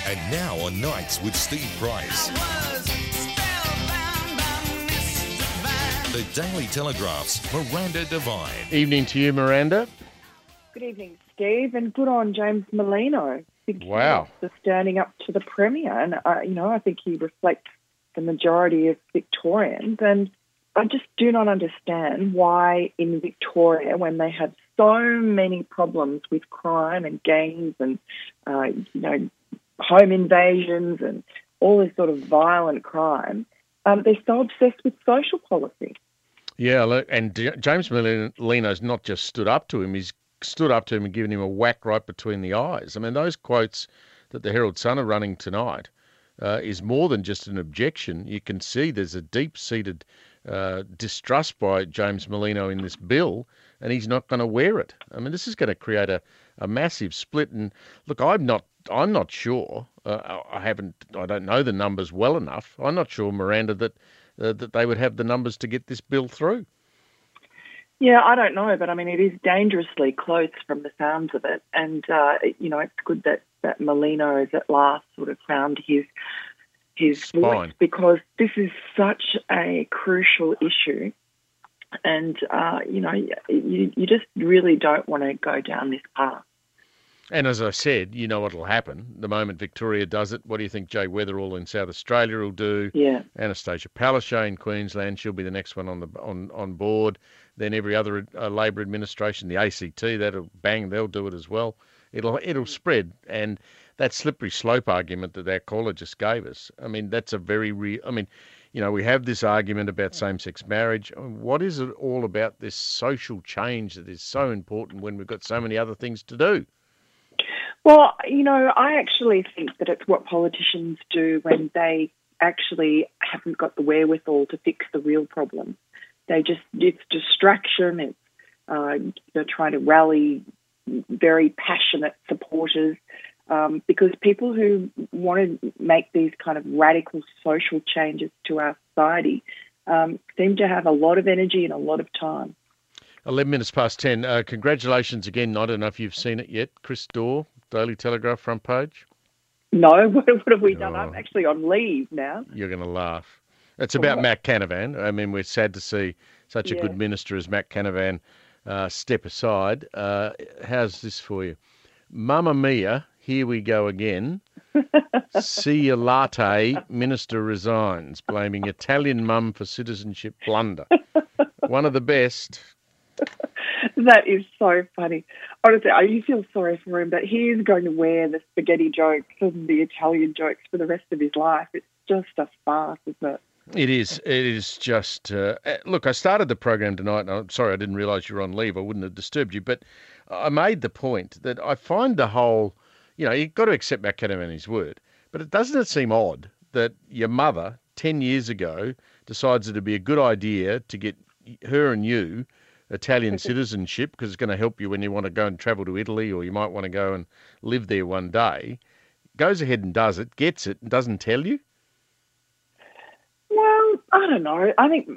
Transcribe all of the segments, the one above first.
And now on Nights with Steve Price. The Daily Telegraph's Miranda Devine. Evening to you, Miranda. Good evening, Steve, and good on James Merlino. Wow. For standing up to the Premier. And, I think he reflects the majority of Victorians. And I just do not understand why in Victoria, when they have so many problems with crime and gangs and, home invasions and all this sort of violent crime, they're so obsessed with social policy. Yeah, look, and James Merlino's not just stood up to him, he's stood up to him and given him a whack right between the eyes. I mean, those quotes that the Herald Sun are running tonight is more than just an objection. You can see there's a deep-seated distrust by James Merlino in this bill, and he's not going to wear it. I mean, this is going to create a massive split. And look, I'm not sure. I don't know the numbers well enough. I'm not sure, Miranda, that they would have the numbers to get this bill through. Yeah, I don't know, but I mean, it is dangerously close from the sounds of it. And, it's good that Merlino has at last sort of found his voice, because this is such a crucial issue. And, you just really don't want to go down this path. And as I said, you know what will happen. The moment Victoria does it, what do you think Jay Weatherill in South Australia will do? Yeah. Anastasia Palaszczuk in Queensland, she'll be the next one on board. Then every other Labor administration, the ACT, they'll do it as well. It'll spread, and that slippery slope argument that our caller just gave us. I mean, that's a very real. I mean, we have this argument about same-sex marriage. What is it all about this social change that is so important when we've got so many other things to do? Well, I actually think that it's what politicians do when they actually haven't got the wherewithal to fix the real problem. It's distraction, it's they're trying to rally very passionate supporters, because people who want to make these kind of radical social changes to our society seem to have a lot of energy and a lot of time. 11 minutes past 10. Congratulations again. I don't know if you've seen it yet. Chris Dorr, Daily Telegraph front page. No, what have we done? I'm actually on leave now. You're going to laugh. It's about Matt Canavan. I mean, we're sad to see such a good minister as Matt Canavan step aside. How's this for you? Mamma mia, here we go again. See you latte, minister resigns, blaming Italian mum for citizenship blunder. One of the best. That is so funny. Honestly, I feel sorry for him, but he is going to wear the spaghetti jokes and the Italian jokes for the rest of his life. It's just a farce, isn't it? It is. It is just... look, I started the program tonight, and I'm sorry I didn't realise you were on leave. I wouldn't have disturbed you, but I made the point that I find the whole... you've got to accept Matt Canavan his word, but doesn't it seem odd that your mother, 10 years ago, decides it'd be a good idea to get her and you Italian citizenship because it's going to help you when you want to go and travel to Italy, or you might want to go and live there one day, goes ahead and does it, gets it, and doesn't tell you? Well, I don't know. I think,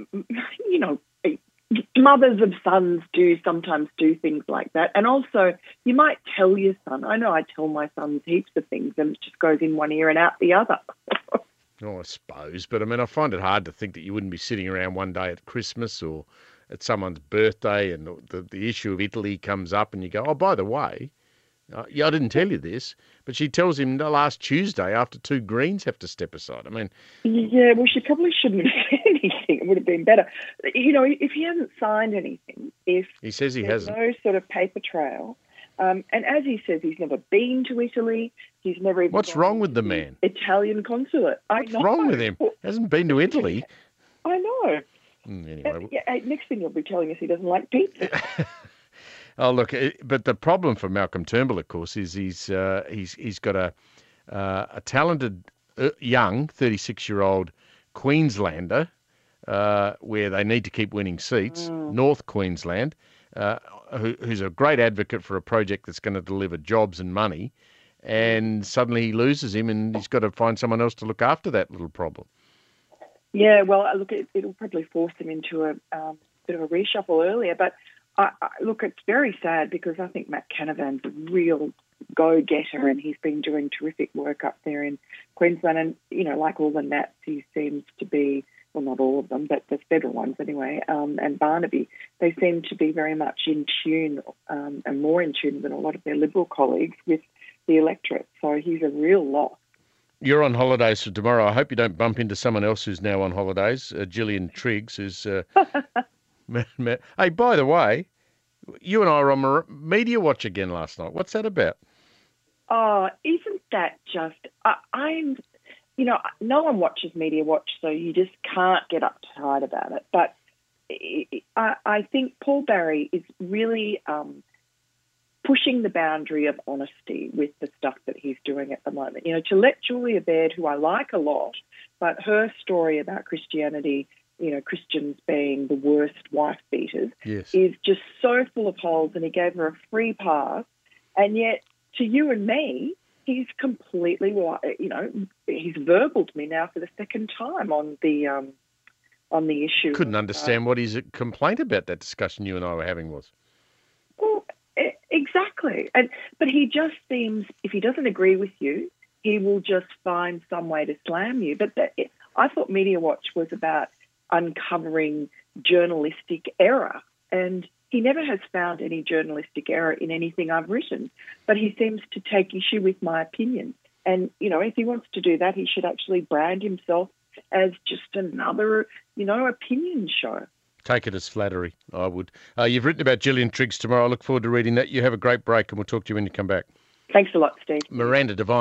mothers of sons do sometimes do things like that. And also, you might tell your son. I know I tell my sons heaps of things and it just goes in one ear and out the other. Oh, I suppose. But, I mean, I find it hard to think that you wouldn't be sitting around one day at Christmas or at someone's birthday and the issue of Italy comes up and you go, oh, by the way, I didn't tell you this, but she tells him last Tuesday after 2 Greens have to step aside. I mean... Yeah, well, she probably shouldn't have said anything. It would have been better. If he hasn't signed anything, if he says he hasn't, no sort of paper trail, and as he says, he's never been to Italy, he's never even... What's wrong with the man? Italian consulate. What's wrong with him? Hasn't been to Italy. I know. Anyway, next thing he'll be telling us he doesn't like pizza. Oh, look, but the problem for Malcolm Turnbull, of course, is he's got a talented young 36-year-old Queenslander where they need to keep winning seats, North Queensland, who's a great advocate for a project that's going to deliver jobs and money, and suddenly he loses him and he's got to find someone else to look after that little problem. Yeah, well, look, it'll probably force him into a bit of a reshuffle earlier. But look, it's very sad because I think Matt Canavan's a real go-getter, and he's been doing terrific work up there in Queensland. And, like all the Nats, he seems to be, well, not all of them, but the federal ones anyway, and Barnaby, they seem to be very much in tune and more in tune than a lot of their Liberal colleagues with the electorate. So he's a real loss. You're on holidays for tomorrow. I hope you don't bump into someone else who's now on holidays, Gillian Triggs, who's... Hey, by the way, you and I were on Media Watch again last night. What's that about? Oh, isn't that just... no one watches Media Watch, so you just can't get uptight about it. But I think Paul Barry is really pushing the boundary of honesty with the stuff that he's doing at the moment. To let Julia Baird, who I like a lot, but her story about Christianity, Christians being the worst wife beaters, yes, is just so full of holes, and he gave her a free pass. And yet, to you and me, he's completely, he's verbaled me now for the second time on the issue. Couldn't understand what his complaint about that discussion you and I were having was. Well, exactly. But he just seems, if he doesn't agree with you, he will just find some way to slam you. But I thought Media Watch was about uncovering journalistic error, and he never has found any journalistic error in anything I've written, but he seems to take issue with my opinion. And, if he wants to do that, he should actually brand himself as just another, opinion show. Take it as flattery, I would. You've written about Gillian Triggs tomorrow. I look forward to reading that. You have a great break, and we'll talk to you when you come back. Thanks a lot, Steve. Miranda Devine.